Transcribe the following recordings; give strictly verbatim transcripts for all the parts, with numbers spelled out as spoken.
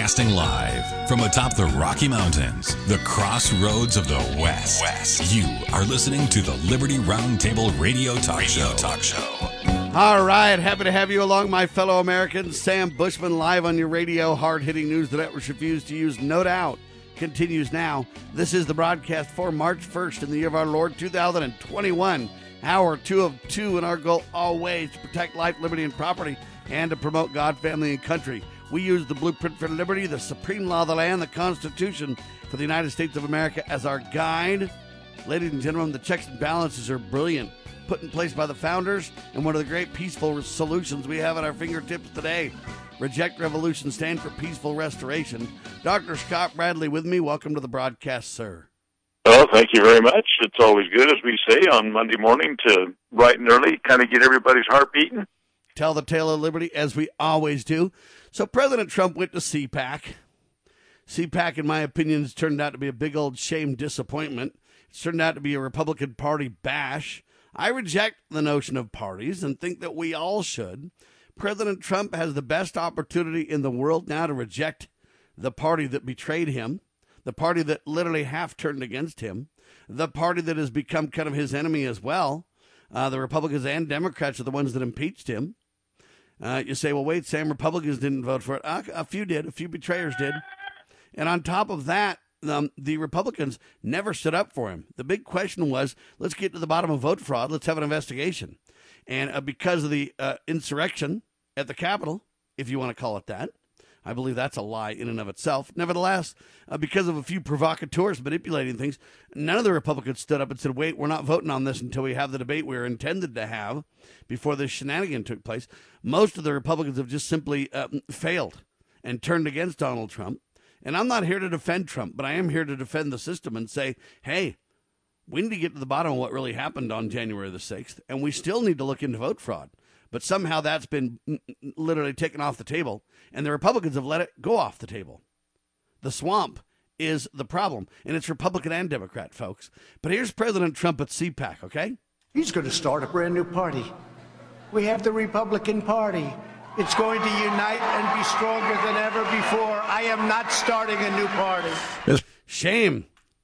Broadcasting live from atop the Rocky Mountains, the crossroads of the West. West. You are listening to the Liberty Roundtable Radio Talk Radio Show. Talk Show. All right, happy to have you along, my fellow Americans. Sam Bushman live on your radio. Hard-hitting news the networks refuse to use, no doubt, continues now. This is the broadcast for March first in the year of our Lord, two thousand twenty-one. Hour two of two, and our goal always to protect life, liberty, and property, and to promote God, family, and country. We use the blueprint for liberty, the supreme law of the land, the Constitution for the United States of America as our guide. Ladies and gentlemen, the checks and balances are brilliant, put in place by the founders, and one of the great peaceful solutions we have at our fingertips today. Reject revolution, stand for peaceful restoration. Doctor Scott Bradley with me. Welcome to the broadcast, sir. Well, thank you very much. It's always good, as we say, on Monday morning to bright and early, kind of get everybody's heart beating. Tell the tale of liberty, as we always do. So President Trump went to CPAC. CPAC, in my opinion, has turned out to be a big old shame disappointment. It's turned out to be a Republican Party bash. I reject the notion of parties and think that we all should. President Trump has the best opportunity in the world now to reject the party that betrayed him, the party that literally half turned against him, the party that has become kind of his enemy as well. Uh, the Republicans and Democrats are the ones that impeached him. Uh, you say, well, wait, Sam, Republicans didn't vote for it. Uh, a few did. A few betrayers did. And on top of that, um, the Republicans never stood up for him. The big question was, let's get to the bottom of vote fraud. Let's have an investigation. And uh, because of the uh, insurrection at the Capitol, if you want to call it that, I believe that's a lie in and of itself. Nevertheless, uh, because of a few provocateurs manipulating things, none of the Republicans stood up and said, wait, we're not voting on this until we have the debate we were intended to have before this shenanigan took place. Most of the Republicans have just simply uh, failed and turned against Donald Trump. And I'm not here to defend Trump, but I am here to defend the system and say, hey, we need to get to the bottom of what really happened on January the sixth, and we still need to look into vote fraud. But somehow that's been literally taken off the table, and the Republicans have let it go off the table. The swamp is the problem, and it's Republican and Democrat, folks. But here's President Trump at CPAC, okay? He's going to start a brand new party. We have the Republican Party. It's going to unite and be stronger than ever before. I am not starting a new party. Shame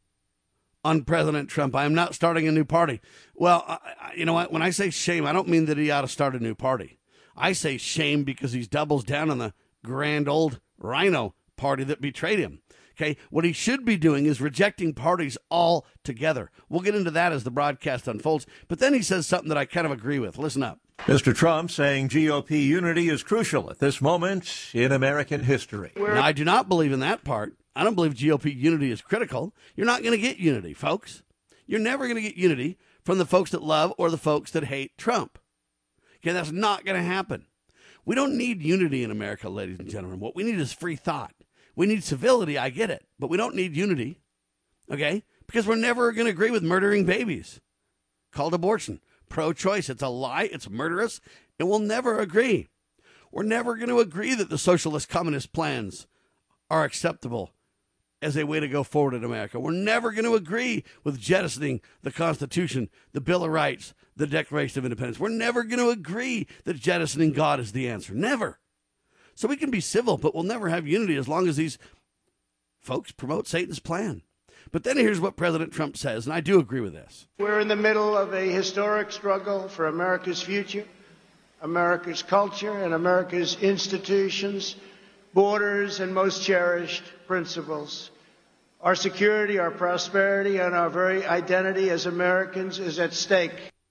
on President Trump. I am not starting a new party. Well, I, you know what? When I say shame, I don't mean that he ought to start a new party. I say shame because he doubles down on the grand old rhino party that betrayed him. Okay, what he should be doing is rejecting parties altogether. We'll get into that as the broadcast unfolds. But then he says something that I kind of agree with. Listen up. Mister Trump saying G O P unity is crucial at this moment in American history. Now, I do not believe in that part. I don't believe G O P unity is critical. You're not going to get unity, folks. You're never going to get unity from the folks that love or the folks that hate Trump. Okay, that's not going to happen. We don't need unity in America, ladies and gentlemen. What we need is free thought. We need civility, I get it, but we don't need unity, okay? Because we're never going to agree with murdering babies. Called abortion. Pro-choice, it's a lie, it's murderous, and we'll never agree. We're never going to agree that the socialist communist plans are acceptable as a way to go forward in America. We're never going to agree with jettisoning the Constitution, the Bill of Rights, the Declaration of Independence. We're never going to agree that jettisoning God is the answer. Never. So we can be civil, but we'll never have unity as long as these folks promote Satan's plan. But then here's what President Trump says, and I do agree with this. We're in the middle of a historic struggle for America's future, America's culture, and America's institutions, borders, and most cherished principles. Our security, our prosperity, and our very identity as Americans is at stake.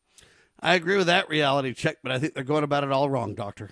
I agree with that reality check, but I think they're going about it all wrong, Doctor.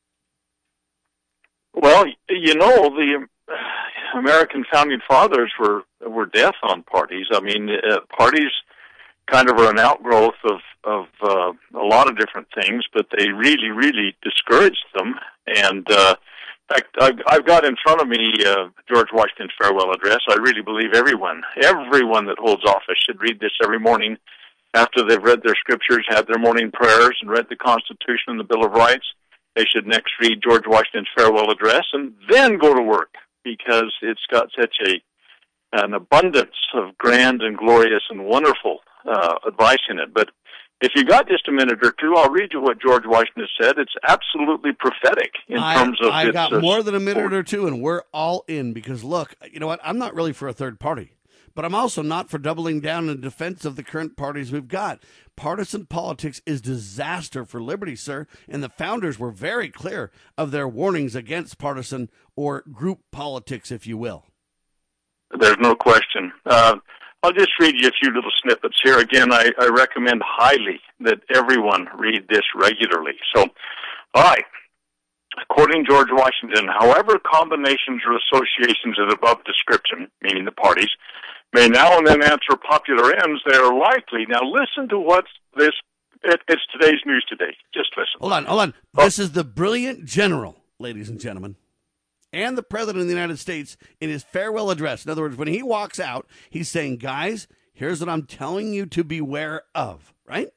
Well, you know, the American founding fathers were were death on parties. I mean, uh, parties kind of are an outgrowth of of uh, a lot of different things, but they really, really discouraged them. And uh, in fact, I've, I've got in front of me uh, George Washington's farewell address. I really believe everyone, everyone that holds office should read this every morning after they've read their scriptures, had their morning prayers, and read the Constitution and the Bill of Rights. They should next read George Washington's farewell address and then go to work, because it's got such a an abundance of grand and glorious and wonderful uh, advice in it. But if you got just a minute or two, I'll read you what George Washington said. It's absolutely prophetic in I, terms of I its, got uh, more than a minute or two, and we're all in because, look, you know what? I'm not really for a third party, but I'm also not for doubling down in defense of the current parties we've got. Partisan politics is disaster for liberty, sir, and the founders were very clear of their warnings against partisan or group politics, if you will. There's no question. Uh, I'll just read you a few little snippets here. Again, I, I recommend highly that everyone read this regularly. So, all right. According to George Washington, however combinations or associations of the above description, meaning the parties, may now and then answer popular ends, they are likely. Now listen to what's this, it, it's today's news today. Just listen. Hold on, hold on. Oh. This is the brilliant general, ladies and gentlemen, and the President of the United States in his farewell address. In other words, when he walks out, he's saying, guys, here's what I'm telling you to beware of, right?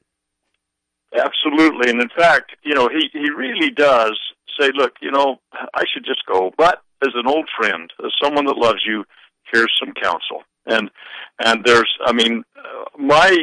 Absolutely. And in fact, you know, he, he really does say, look, you know, I should just go. But as an old friend, as someone that loves you, here's some counsel. And and there's, I mean, uh, my,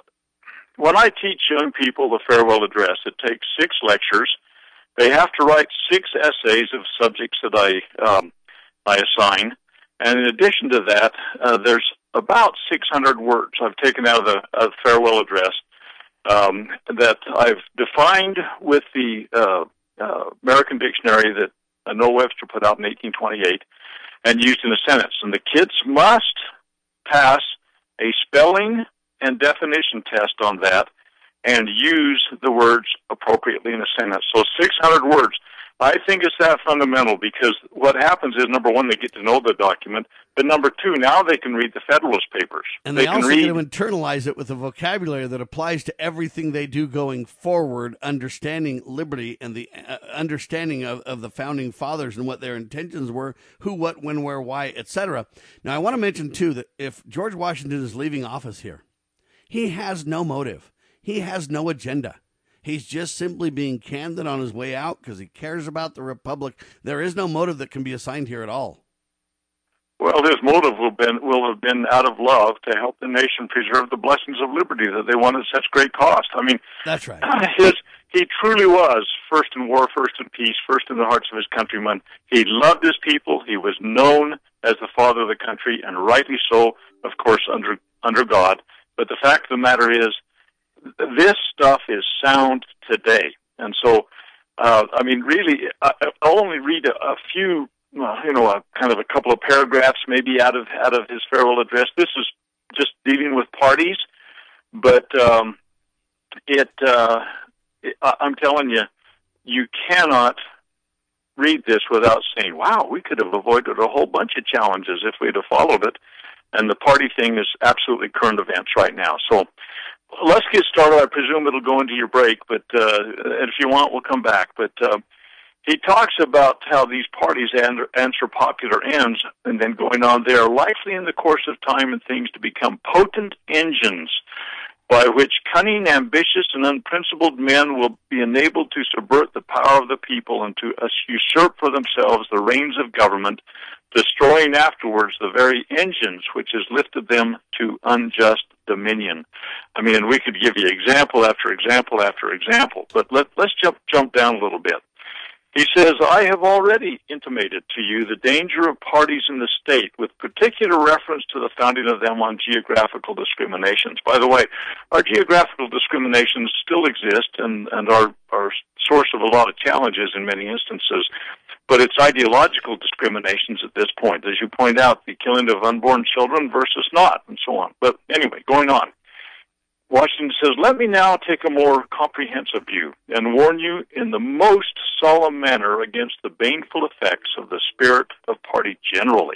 when I teach young people the farewell address, it takes six lectures. They have to write six essays of subjects that I um, I assign, and in addition to that, uh, there's about six hundred words I've taken out of the uh, farewell address um, that I've defined with the uh, uh, American Dictionary that uh, Noah Webster put out in eighteen twenty-eight and used in a sentence. And the kids must pass a spelling and definition test on that and use the words appropriately in a sentence. So six hundred words. I think it's that fundamental because what happens is, number one, they get to know the document, but number two, now they can read the Federalist Papers. And they, they also can read... get to internalize it with a vocabulary that applies to everything they do going forward, understanding liberty and the uh, understanding of, of the Founding Fathers and what their intentions were, who, what, when, where, why, et cetera. Now, I want to mention, too, that if George Washington is leaving office here, he has no motive. He has no agenda. He's just simply being candid on his way out because he cares about the Republic. There is no motive that can be assigned here at all. Well, his motive will, been, will have been out of love to help the nation preserve the blessings of liberty that they won at such great cost. I mean, that's right. His, he truly was first in war, first in peace, first in the hearts of his countrymen. He loved his people. He was known as the father of the country, and rightly so, of course, under under God. But the fact of the matter is, this stuff is sound today. And so, uh, I mean, really, I, I'll only read a, a few, uh, you know, a, kind of a couple of paragraphs maybe out of out of his farewell address. This is just dealing with parties, but um, it, uh, it, I'm telling you, you cannot read this without saying, wow, we could have avoided a whole bunch of challenges if we'd have followed it. And the party thing is absolutely current events right now. So let's get started. I presume it'll go into your break, but uh, if you want, we'll come back. But uh, he talks about how these parties answer popular ends, and then going on, they are likely in the course of time and things to become potent engines by which cunning, ambitious, and unprincipled men will be enabled to subvert the power of the people and to usurp for themselves the reins of government, destroying afterwards the very engines which has lifted them to unjust dominion. I mean, and we could give you example after example after example, but let, let's jump, jump down a little bit. He says, I have already intimated to you the danger of parties in the state with particular reference to the founding of them on geographical discriminations. By the way, our geographical discriminations still exist and, and are, are source of a lot of challenges in many instances, but it's ideological discriminations at this point. As you point out, the killing of unborn children versus not, and so on. But anyway, going on. Washington says, let me now take a more comprehensive view and warn you in the most solemn manner against the baneful effects of the spirit of party generally.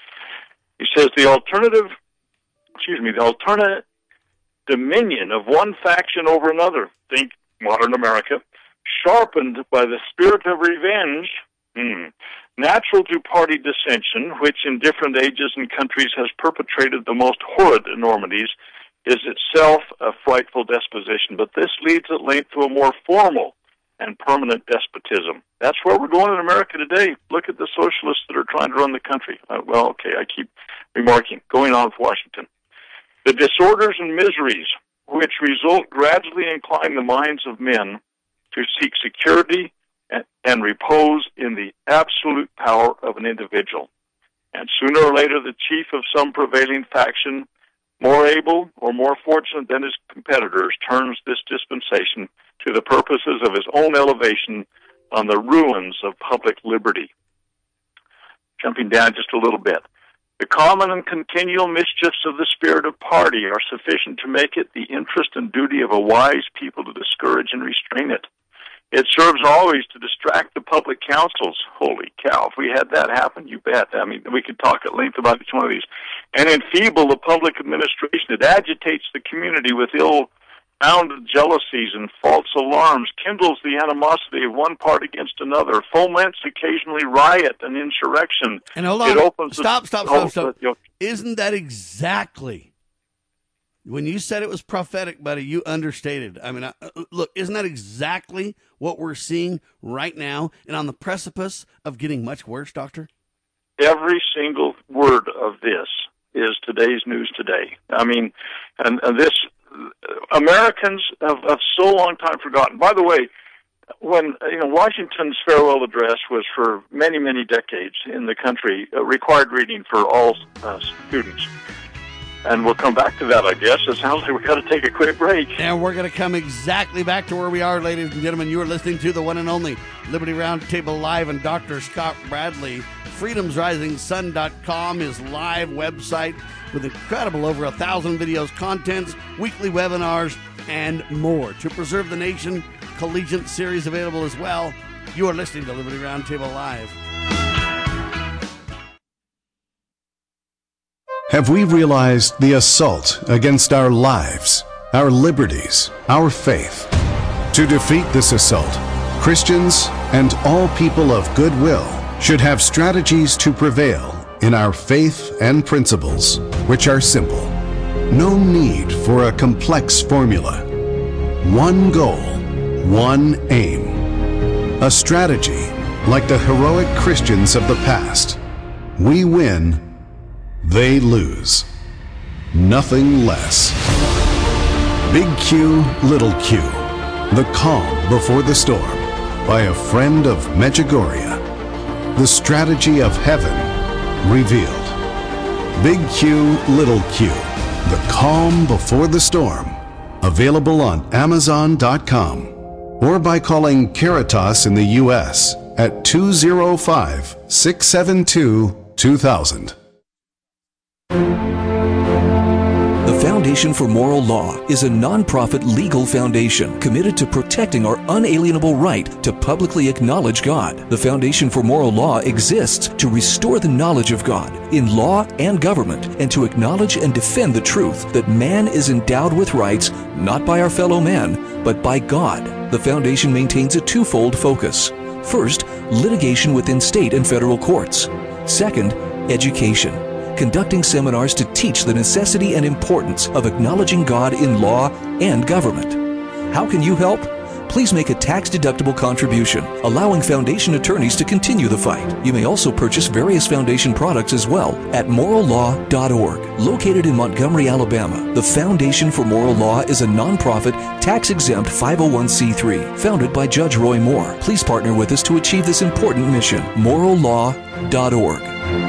He says the alternative, excuse me, the alternate dominion of one faction over another, think modern America, sharpened by the spirit of revenge, hmm, natural to party dissension, which in different ages and countries has perpetrated the most horrid enormities, is itself a frightful disposition, but this leads at length to a more formal and permanent despotism. That's where we're going in America today. Look at the socialists that are trying to run the country. Uh, well, okay, I keep remarking. Going on with Washington. The disorders and miseries which result gradually incline the minds of men to seek security and, and repose in the absolute power of an individual. And sooner or later, the chief of some prevailing faction, more able or more fortunate than his competitors, turns this dispensation to the purposes of his own elevation on the ruins of public liberty. Jumping down just a little bit. The common and continual mischiefs of the spirit of party are sufficient to make it the interest and duty of a wise people to discourage and restrain it. It serves always to distract the public councils. Holy cow, if we had that happen, you bet. I mean, we could talk at length about each one of these. And enfeeble the public administration. It agitates the community with ill-founded jealousies and false alarms, kindles the animosity of one part against another, foments occasionally riot and insurrection. And hold on, it opens stop, the, stop, stop, stop. You know, Isn't that exactly... When you said it was prophetic, buddy, you understated. I mean, I, look, isn't that exactly what we're seeing right now and on the precipice of getting much worse, Doctor? Every single word of this is today's news today. I mean, and, and this, Americans have, have so long time forgotten. By the way, when, you know, Washington's farewell address was for many, many decades in the country, a required reading for all uh, students. And we'll come back to that, I guess. It sounds like we've got to take a quick break. And we're going to come exactly back to where we are, ladies and gentlemen. You are listening to the one and only Liberty Roundtable Live, and Doctor Scott Bradley. freedoms rising sun dot com, his live website with incredible over a thousand videos, contents, weekly webinars, and more. To Preserve the Nation collegiate series available as well. You are listening to Liberty Roundtable Live. Have we realized the assault against our lives, our liberties, our faith? To defeat this assault, Christians and all people of goodwill should have strategies to prevail in our faith and principles, which are simple. No need for a complex formula. One goal, one aim. A strategy like the heroic Christians of the past. We win, they lose. Nothing less. Big Q, Little Q. The Calm Before the Storm by a friend of Medjugorje. The Strategy of Heaven Revealed. Big Q, Little Q. The Calm Before the Storm. Available on Amazon dot com or by calling Caritas in the U S at two oh five, six seven two, two thousand. The Foundation for Moral Law is a nonprofit legal foundation committed to protecting our unalienable right to publicly acknowledge God. The Foundation for Moral Law exists to restore the knowledge of God in law and government, and to acknowledge and defend the truth that man is endowed with rights not by our fellow man, but by God. The Foundation maintains a twofold focus. First, litigation within state and federal courts. Second, education, conducting seminars to teach the necessity and importance of acknowledging God in law and government. How can you help? Please make a tax-deductible contribution, allowing Foundation attorneys to continue the fight. You may also purchase various Foundation products as well at moral law dot org. Located in Montgomery, Alabama, the Foundation for Moral Law is a nonprofit, tax-exempt five oh one c three founded by Judge Roy Moore. Please partner with us to achieve this important mission. moral law dot org.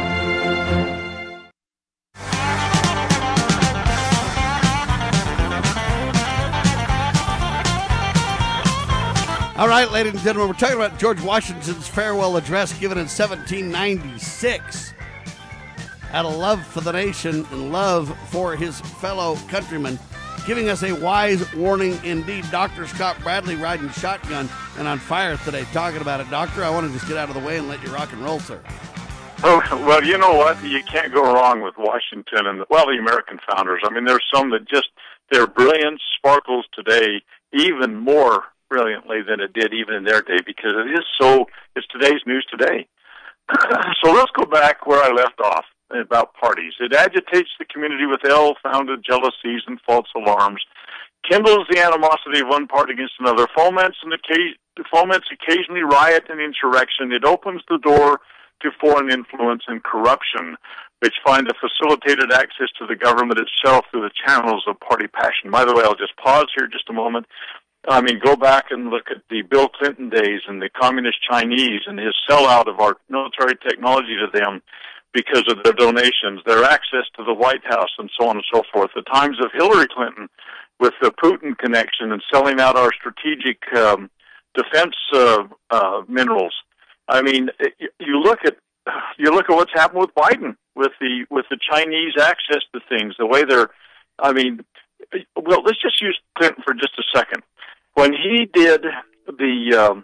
All right, ladies and gentlemen, we're talking about George Washington's farewell address given in seventeen ninety-six. Out of love for the nation and love for his fellow countrymen, giving us a wise warning indeed. Doctor Scott Bradley riding shotgun and on fire today, talking about it. Doctor, I want to just get out of the way and let you rock and roll, sir. Oh, well, you know what? You can't go wrong with Washington and, well, the American founders. I mean, there's some that just, their brilliance sparkles today even more brilliantly than it did even in their day, because it is so, it's today's news today. So let's go back where I left off about parties. It agitates the community with ill-founded jealousies and false alarms, kindles the animosity of one part against another, foments, and occasion, foments occasionally riot and insurrection. It opens the door to foreign influence and corruption, which find a facilitated access to the government itself through the channels of party passion. By the way, I'll just pause here just a moment. I mean, go back and look at the Bill Clinton days and the communist Chinese and his sellout of our military technology to them because of their donations, their access to the White House, and so on and so forth. The times of Hillary Clinton with the Putin connection and selling out our strategic um, defense uh, uh, minerals. I mean, you look at you look at what's happened with Biden, with the with the Chinese access to things, the way they're. I mean, well, let's just use Clinton for just a second. When he did the, um,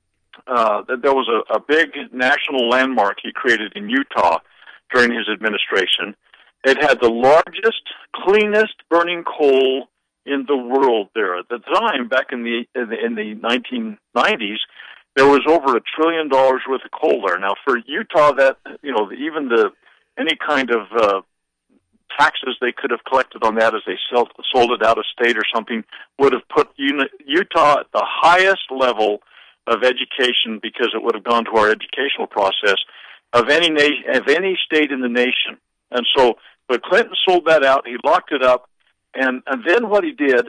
uh, there was a, a big national landmark he created in Utah during his administration. It had the largest, cleanest burning coal in the world there. At the time, back in the in the, in the nineteen nineties, there was over a trillion dollars worth of coal there. Now, for Utah, that you know, even the any kind of uh, taxes they could have collected on that as they sold, sold it out of state or something would have put Utah at the highest level of education, because it would have gone to our educational process of any na- of any state in the nation. And so, but Clinton sold that out. He locked it up, and and then what he did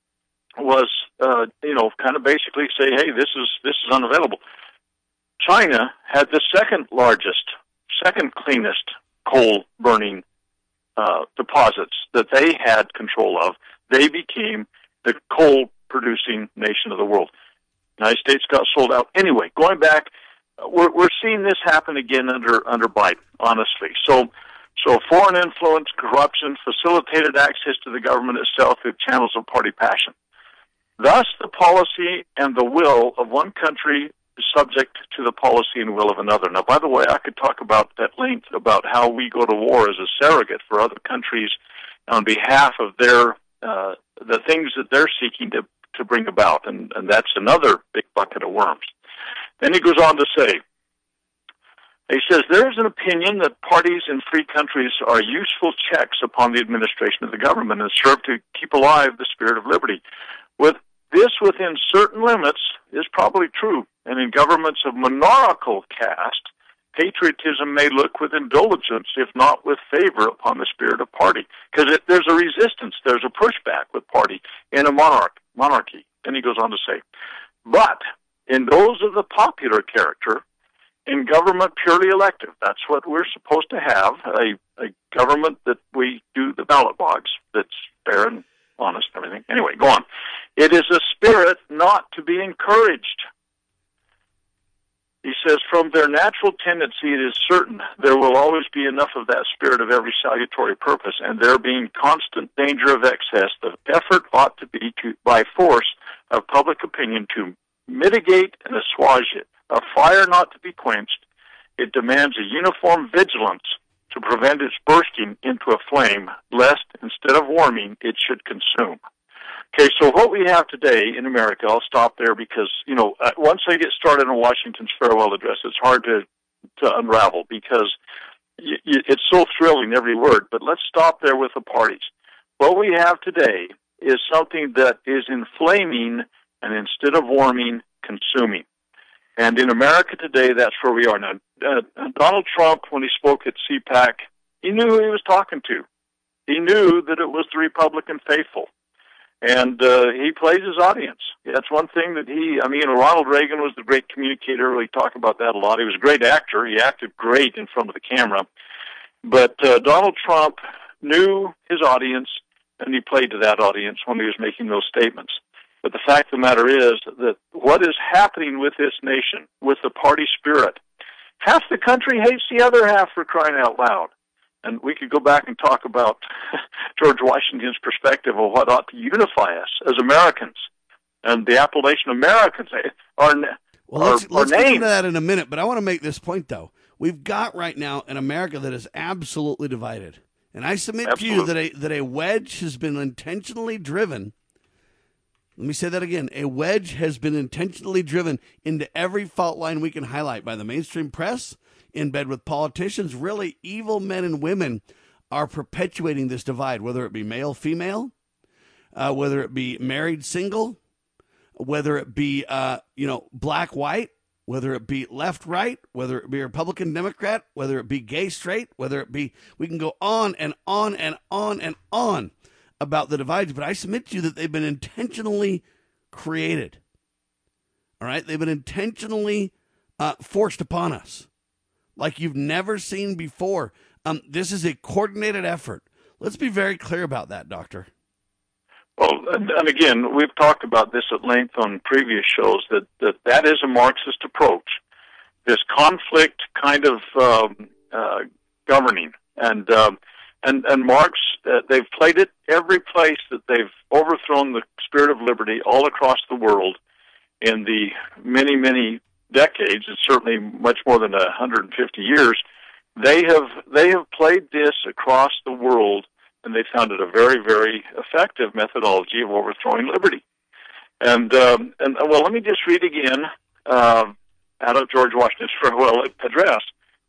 was, uh, you know, kind of basically say, hey, this is this is unavailable. China had the second largest, second cleanest coal burning uh, deposits that they had control of. They became the coal producing nation of the world. The United States got sold out. Anyway, going back, we're, we're seeing this happen again under under Biden, honestly. So, so foreign influence, corruption, facilitated access to the government itself through channels of party passion. Thus, the policy and the will of one country is subject to the policy and will of another. Now, by the way, I could talk about at length about how we go to war as a surrogate for other countries on behalf of their uh, the things that they're seeking to to bring about, and, and that's another big bucket of worms. Then he goes on to say, he says, there is an opinion that parties in free countries are useful checks upon the administration of the government and serve to keep alive the spirit of liberty. With this within certain limits is probably true, and in governments of monarchical caste, patriotism may look with indulgence, if not with favor, upon the spirit of party. Because there's a resistance, there's a pushback with party in a monarch, monarchy. And he goes on to say, but in those of the popular character, in government purely elective, that's what we're supposed to have, a, a government that we do the ballot box, that's fair and honest and everything. Anyway, go on. It is a spirit not to be encouraged. He says, from their natural tendency, it is certain there will always be enough of that spirit of every salutary purpose, and there being constant danger of excess, the effort ought to be to, by force of public opinion, to mitigate and assuage it. A fire not to be quenched, it demands a uniform vigilance to prevent its bursting into a flame, lest, instead of warming, it should consume. Okay, so what we have today in America, I'll stop there because, you know, once I get started on Washington's farewell address, it's hard to, to unravel because y- y- it's so thrilling, every word, but let's stop there with the parties. What we have today is something that is inflaming and instead of warming, consuming. And in America today, that's where we are now. Uh, Donald Trump, when he spoke at C PAC, he knew who he was talking to. He knew that it was the Republican faithful. And uh, he plays his audience. That's one thing that he, I mean, Ronald Reagan was the great communicator. We talk about that a lot. He was a great actor. He acted great in front of the camera. But uh, Donald Trump knew his audience, and he played to that audience when he was making those statements. But the fact of the matter is that what is happening with this nation, with the party spirit, half the country hates the other half, for crying out loud. And we could go back and talk about George Washington's perspective of what ought to unify us as Americans. And the Appalachian Americans are, well, are, let's, are let's named. get into that in a minute, but I want to make this point, though. We've got right now an America that is absolutely divided. And I submit Absolutely. to you that a, that a wedge has been intentionally driven. Let me say that again. A wedge has been intentionally driven into every fault line we can highlight by the mainstream press, in bed with politicians. Really, evil men and women are perpetuating this divide, whether it be male, female, uh, whether it be married, single, whether it be, uh, you know, black, white, whether it be left, right, whether it be Republican, Democrat, whether it be gay, straight, whether it be, we can go on and on and on and on about the divides, but I submit to you that they've been intentionally created. All right? They've been intentionally uh, forced upon us like you've never seen before. Um, this is a coordinated effort. Let's be very clear about that, Doctor. Well, and, and again, we've talked about this at length on previous shows, that that, that is a Marxist approach, this conflict kind of um, uh, governing. And, um, and, and Marx, uh, they've played it every place that they've overthrown the spirit of liberty all across the world in the many, many decades. It's certainly much more than one hundred fifty years. They have they have played this across the world, and they found it a very, very effective methodology of overthrowing liberty. And, um, and well, let me just read again uh, out of George Washington's farewell address.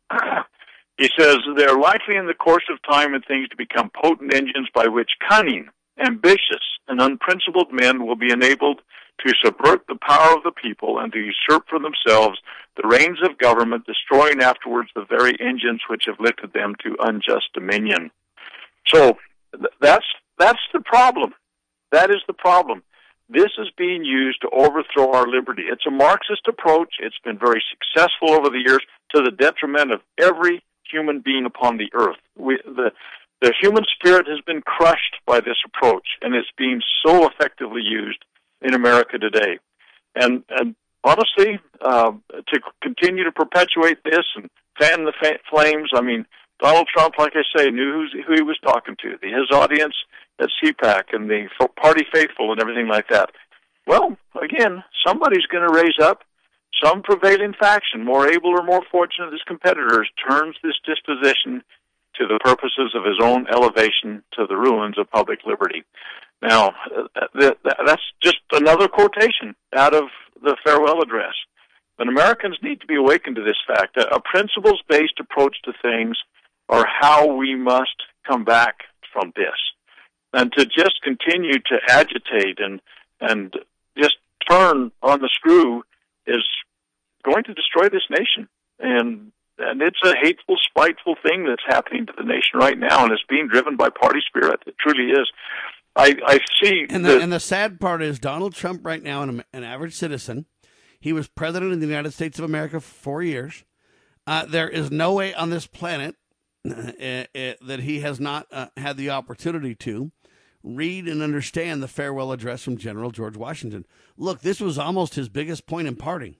He says, "They are likely in the course of time and things to become potent engines by which cunning, ambitious, and unprincipled men will be enabled to subvert the power of the people and to usurp for themselves the reins of government, destroying afterwards the very engines which have lifted them to unjust dominion." So th- that's that's the problem. That is the problem. This is being used to overthrow our liberty. It's a Marxist approach. It's been very successful over the years to the detriment of every human being upon the earth. We, the, the human spirit has been crushed by this approach, and it's being so effectively used in America today. And, and honestly, uh, to continue to perpetuate this and fan the fa- flames, I mean, Donald Trump, like I say, knew who's, who he was talking to, the, his audience at C PAC and the party faithful and everything like that. Well, again, somebody's going to raise up. Some prevailing faction, more able or more fortunate than his competitors, turns this disposition to the purposes of his own elevation to the ruins of public liberty. Now, that's just another quotation out of the farewell address. But Americans need to be awakened to this fact. A principles-based approach to things are how we must come back from this. And to just continue to agitate and and just turn on the screw is going to destroy this nation. And and it's a hateful, spiteful thing that's happening to the nation right now, and it's being driven by party spirit. It truly is. I, I see. And the, the, and the sad part is Donald Trump right now, an, an average citizen, he was president of the United States of America for four years. Uh, there is no way on this planet uh, uh, that he has not uh, had the opportunity to read and understand the farewell address from General George Washington. Look, this was almost his biggest point in parting.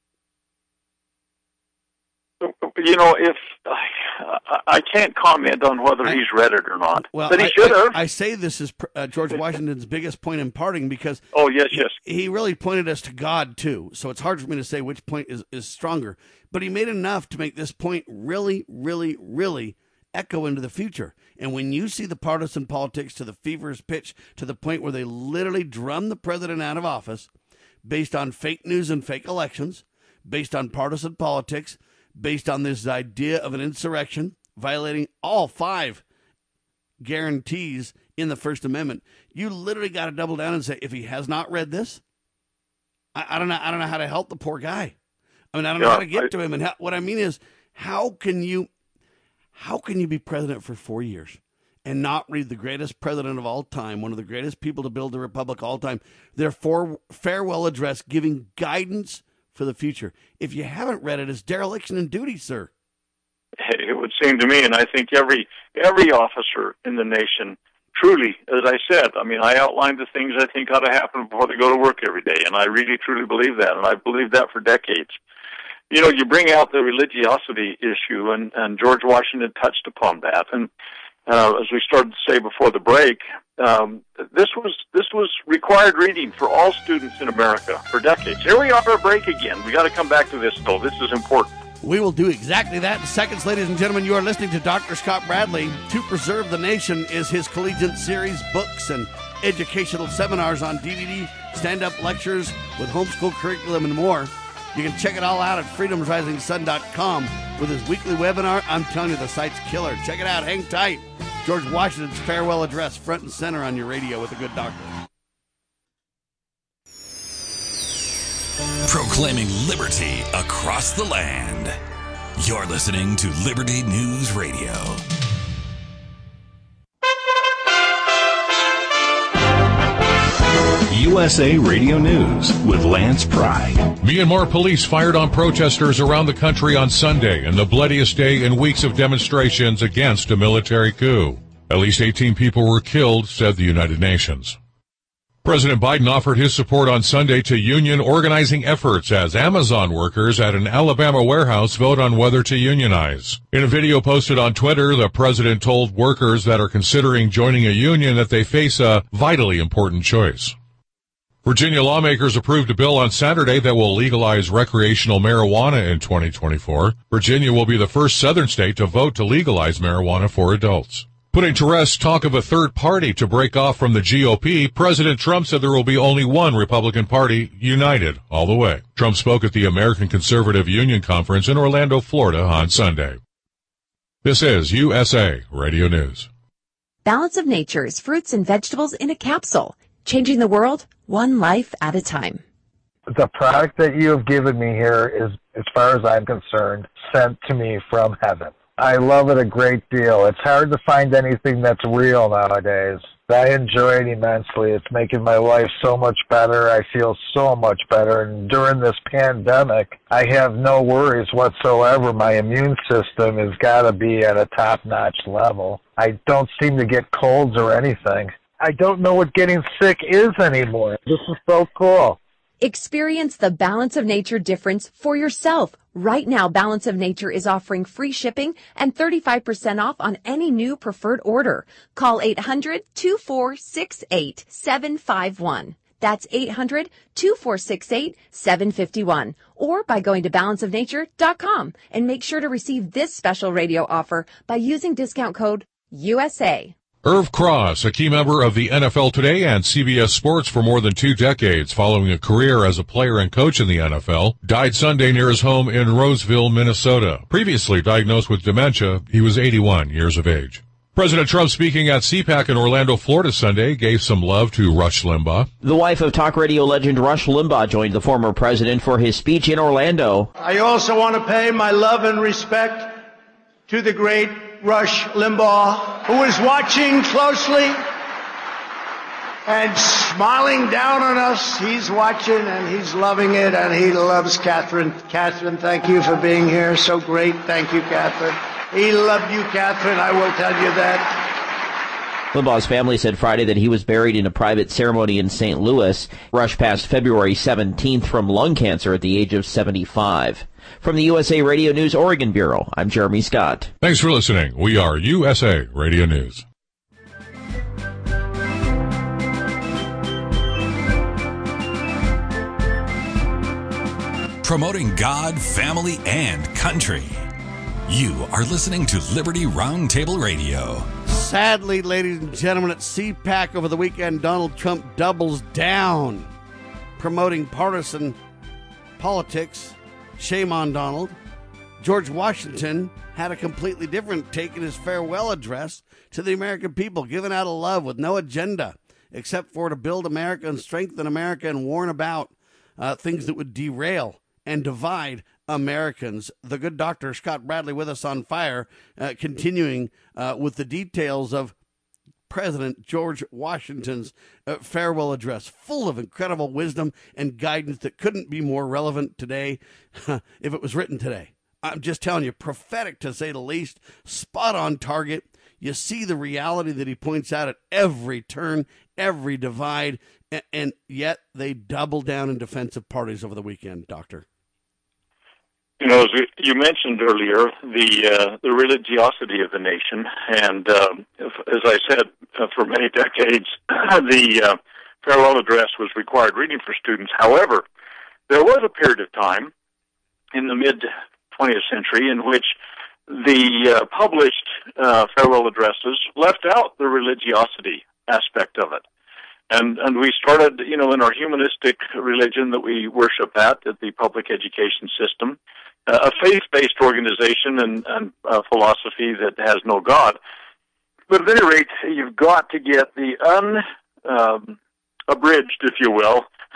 You know, if I, I can't comment on whether I, he's read it or not, well, but he I, should have. I, I say this is uh, George Washington's biggest point in parting because oh yes, yes, he, he really pointed us to God too. So it's hard for me to say which point is, is stronger. But he made enough to make this point really, really, really echo into the future. And when you see the partisan politics to the feverish pitch, to the point where they literally drum the president out of office based on fake news and fake elections, based on partisan politics, based on this idea of an insurrection, violating all five guarantees in the First Amendment, you literally got to double down and say, if he has not read this, I, I don't know. I don't know how to help the poor guy. I mean, I don't yeah, know how to get I, to him. And how, what I mean is, how can you, how can you be president for four years and not read the greatest president of all time, one of the greatest people to build the republic all time, their for, farewell address giving guidance for the future? If you haven't read it, it's dereliction in duty, sir. It would seem to me, and I think every every officer in the nation, truly, as I said, I mean, I outlined the things I think ought to happen before they go to work every day, and I really, truly believe that, and I've believed that for decades. You know, you bring out the religiosity issue, and, and George Washington touched upon that, and uh, as we started to say before the break, um, this was this was required reading for all students in America for decades. Here we are for a break again. We got to come back to this, though. This is important. We will do exactly that in seconds, ladies and gentlemen. You are listening to Doctor Scott Bradley. To Preserve the Nation is his collegiate series, books and educational seminars on D V D, stand-up lectures with homeschool curriculum and more. You can check it all out at freedoms rising sun dot com with his weekly webinar. I'm telling you, the site's killer. Check it out. Hang tight. George Washington's farewell address front and center on your radio with a good doctor. proclaiming liberty across the land. You're listening to Liberty News Radio. U S A Radio News with Lance Pride. Myanmar police fired on protesters around the country on Sunday in the bloodiest day in weeks of demonstrations against a military coup. At least eighteen people were killed, said the United Nations. President Biden offered his support on Sunday to union organizing efforts as Amazon workers at an Alabama warehouse vote on whether to unionize. In a video posted on Twitter, the president told workers that are considering joining a union that they face a vitally important choice. Virginia lawmakers approved a bill on Saturday that will legalize recreational marijuana in twenty twenty-four. Virginia will be the first southern state to vote to legalize marijuana for adults. Putting to rest talk of a third party to break off from the G O P, President Trump said there will be only one Republican Party, united all the way. Trump spoke at the American Conservative Union Conference in Orlando, Florida on Sunday. This is U S A Radio News. Balance of Nature's fruits and vegetables in a capsule, changing the world one life at a time. The product that you have given me here is, as far as I'm concerned, sent to me from heaven. I love it a great deal. It's hard to find anything that's real nowadays. I enjoy it immensely. It's making my life so much better. I feel so much better. And during this pandemic, I have no worries whatsoever. My immune system has got to be at a top-notch level. I don't seem to get colds or anything. I don't know what getting sick is anymore. This is so cool. Experience the Balance of Nature difference for yourself. Right now, Balance of Nature is offering free shipping and thirty-five percent off on any new preferred order. Call eight hundred, two four six eight, seven five one. That's eight hundred, two four six eight, seven five one. Or by going to balance of nature dot com and make sure to receive this special radio offer by using discount code U S A. Irv Cross, a key member of the N F L Today and C B S Sports for more than two decades, following a career as a player and coach in the N F L, died Sunday near his home in Roseville, Minnesota. Previously diagnosed with dementia, he was eighty-one years of age. President Trump, speaking at C PAC in Orlando, Florida Sunday, gave some love to Rush Limbaugh. The wife of talk radio legend Rush Limbaugh joined the former president for his speech in Orlando. I also want to pay my love and respect to the great Rush Limbaugh, who is watching closely and smiling down on us. He's watching and he's loving it, and he loves Catherine. Catherine, thank you for being here. So great. Thank you, Catherine. He loved you, Catherine. I will tell you that. Limbaugh's family said Friday that he was buried in a private ceremony in Saint Louis. Rush passed February seventeenth from lung cancer at the age of seventy-five. From the U S A Radio News Oregon Bureau, I'm Jeremy Scott. Thanks for listening. We are U S A Radio News. Promoting God, family, and country. You are listening to Liberty Roundtable Radio. Sadly, ladies and gentlemen, at C PAC over the weekend, Donald Trump doubles down, promoting partisan politics. Shame on Donald. George Washington had a completely different take in his farewell address to the American people, giving out a love with no agenda except for to build America and strengthen America and warn about uh, things that would derail and divide Americans. The good doctor Scott Bradley with us on fire, uh, continuing uh, with the details of President George Washington's uh, farewell address, full of incredible wisdom and guidance that couldn't be more relevant today if it was written today. I'm just telling you, prophetic to say the least, spot on target. You see the reality that he points out at every turn, every divide, and, and yet they double down in defensive parties over the weekend, Doctor. You know, as you mentioned earlier, the uh, the religiosity of the nation, and uh, as I said, uh, for many decades, the uh, farewell address was required reading for students. However, there was a period of time in the mid-twentieth century in which the uh, published uh, farewell addresses left out the religiosity aspect of it. And and we started, you know, in our humanistic religion that we worship at, at the public education system, uh, a faith-based organization and, and uh, philosophy that has no God. But at any rate, you've got to get the unabridged, um, if you will,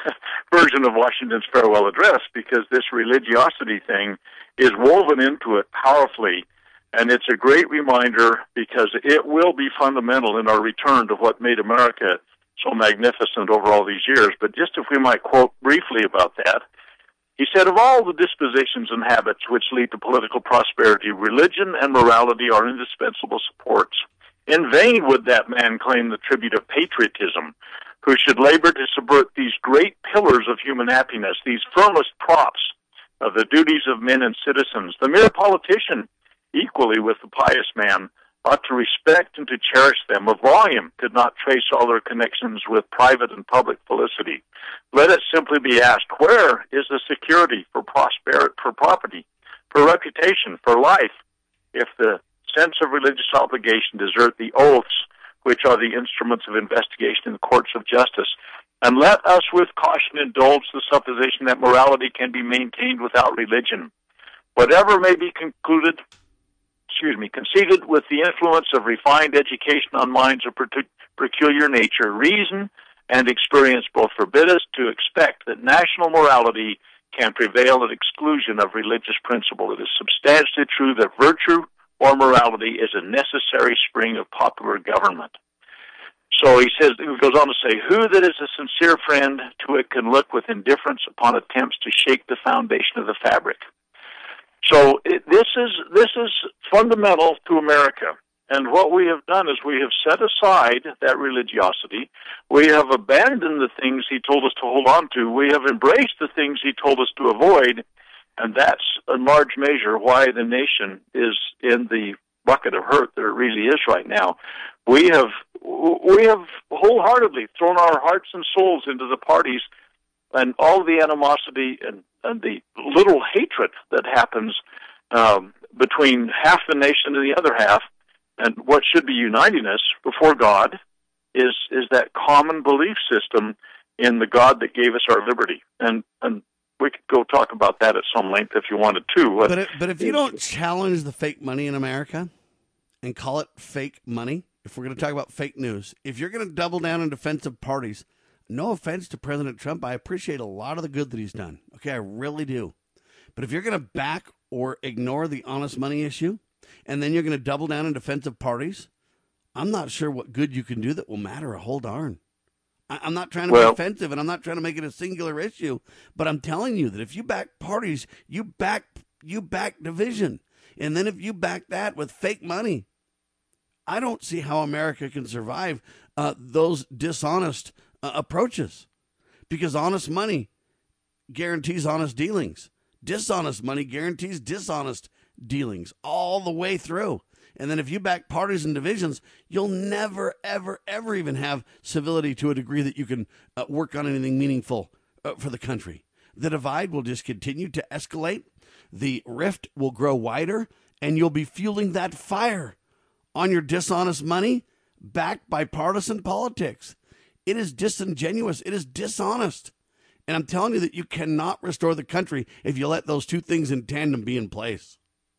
version of Washington's farewell address, because this religiosity thing is woven into it powerfully. And it's a great reminder because it will be fundamental in our return to what made America so magnificent over all these years. But just if we might quote briefly about that, he said, of all the dispositions and habits which lead to political prosperity, religion and morality are indispensable supports. In vain would that man claim the tribute of patriotism, who should labor to subvert these great pillars of human happiness, these firmest props of the duties of men and citizens. The mere politician, equally with the pious man, ought to respect and to cherish them. A volume could not trace all their connections with private and public felicity. Let it simply be asked, where is the security for prosperity, for property, for reputation, for life, if the sense of religious obligation desert the oaths which are the instruments of investigation in the courts of justice? And let us with caution indulge the supposition that morality can be maintained without religion. Whatever may be concluded excuse me, conceded with the influence of refined education on minds of peculiar nature, reason and experience both forbid us to expect that national morality can prevail at exclusion of religious principle. It is substantially true that virtue or morality is a necessary spring of popular government. So he says, he goes on to say, who that is a sincere friend to it can look with indifference upon attempts to shake the foundation of the fabric. So it, this is this is fundamental to America. And what we have done is we have set aside that religiosity. We have abandoned the things he told us to hold on to. We have embraced the things he told us to avoid. And that's in large measure why the nation is in the bucket of hurt that it really is right now. We have we have wholeheartedly thrown our hearts and souls into the parties, and all the animosity and, and the little hatred that happens um, between half the nation and the other half. And what should be uniting us before God is is that common belief system in the God that gave us our liberty. And and we could go talk about that at some length if you wanted to. But, but, it, but if you don't challenge the fake money in America and call it fake money, if we're going to talk about fake news, if you're going to double down on defensive parties, no offense to President Trump, I appreciate a lot of the good that he's done. Okay, I really do. But if you're going to back or ignore the honest money issue, and then you're going to double down on defensive parties, I'm not sure what good you can do that will matter a whole darn. I, I'm not trying to well, be offensive, and I'm not trying to make it a singular issue, but I'm telling you that if you back parties, you back you back division. And then if you back that with fake money, I don't see how America can survive uh, those dishonest uh, approaches, because honest money guarantees honest dealings. Dishonest money guarantees dishonest dealings all the way through. And then if you back parties and divisions, you'll never, ever, ever even have civility to a degree that you can uh, work on anything meaningful uh, for the country. The divide will just continue to escalate. The rift will grow wider, and you'll be fueling that fire on your dishonest money backed by partisan politics. It is disingenuous. It is dishonest. And I'm telling you that you cannot restore the country if you let those two things in tandem be in place.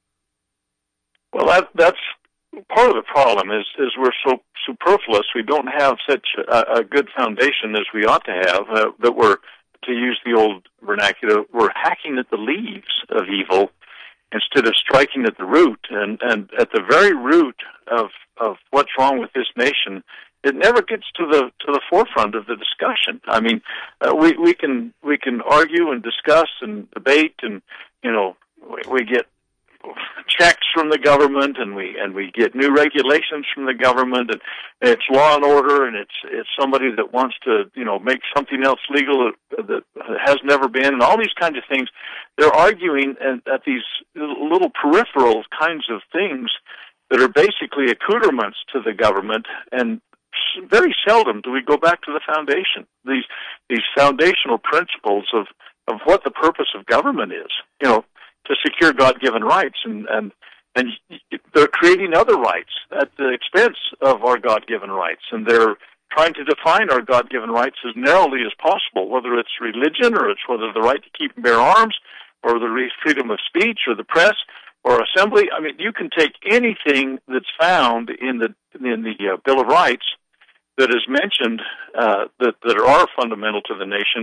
Well, that, that's part of the problem is, is we're so superfluous. We don't have such a, a good foundation as we ought to have, uh, that we're, to use the old vernacular, we're hacking at the leaves of evil instead of striking at the root. And, and at the very root of, of what's wrong with this nation, it never gets to the to the forefront of the discussion. I mean, uh, we we can we can argue and discuss and debate, and you know we, we get checks from the government, and we and we get new regulations from the government, and it's law and order, and it's it's somebody that wants to you know make something else legal that, that has never been, and all these kinds of things. They're arguing at, at these little peripheral kinds of things that are basically accoutrements to the government, and very seldom do we go back to the foundation, these these foundational principles of, of what the purpose of government is, you know, to secure God-given rights. And, and, and they're creating other rights at the expense of our God-given rights. And they're trying to define our God-given rights as narrowly as possible, whether it's religion or it's whether the right to keep and bear arms or the freedom of speech or the press or assembly. I mean, you can take anything that's found in the, in the uh, Bill of Rights that is mentioned uh, that, that are fundamental to the nation,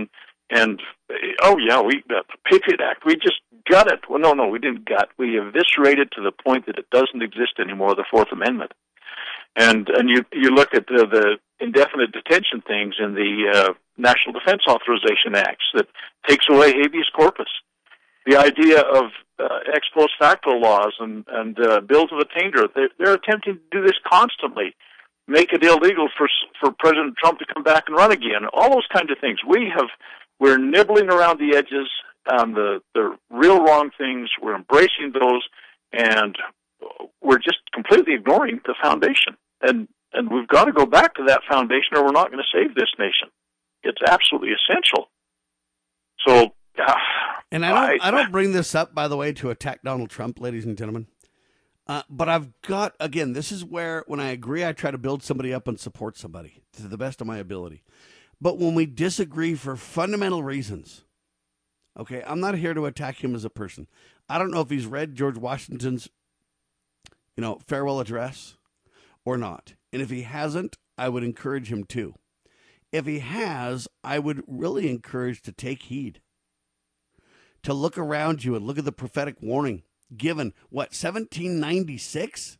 And, oh, yeah, we the Patriot Act, we just gut it. Well, no, no, we didn't gut. We eviscerated to the point that it doesn't exist anymore, the Fourth Amendment. And and you you look at the, the indefinite detention things in the uh, National Defense Authorization Acts that takes away habeas corpus. The idea of uh, ex post facto laws and, and uh, bills of attainder, they're, they're attempting to do this constantly, make it illegal for for President Trump to come back and run again, all those kinds of things. We have, we're nibbling around the edges on the, the real wrong things. We're embracing those, and we're just completely ignoring the foundation. And and we've got to go back to that foundation, or we're not going to save this nation. It's absolutely essential. So, uh, and I don't I, I don't bring this up, by the way, to attack Donald Trump, ladies and gentlemen. Uh, but I've got, again, this is where, when I agree, I try to build somebody up and support somebody to the best of my ability. But when we disagree for fundamental reasons, okay, I'm not here to attack him as a person. I don't know if he's read George Washington's, you know, farewell address or not. And if he hasn't, I would encourage him to. If he has, I would really encourage to take heed, to look around you and look at the prophetic warning given, what, seventeen ninety-six?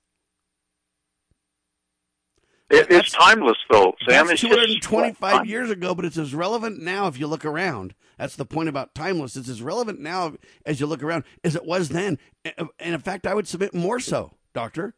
It, it's timeless, though, Sam. That's two hundred twenty-five just, years ago, but it's as relevant now if you look around. That's the point about timeless. It's as relevant now as you look around as it was then. And in fact, I would submit more so, Doctor.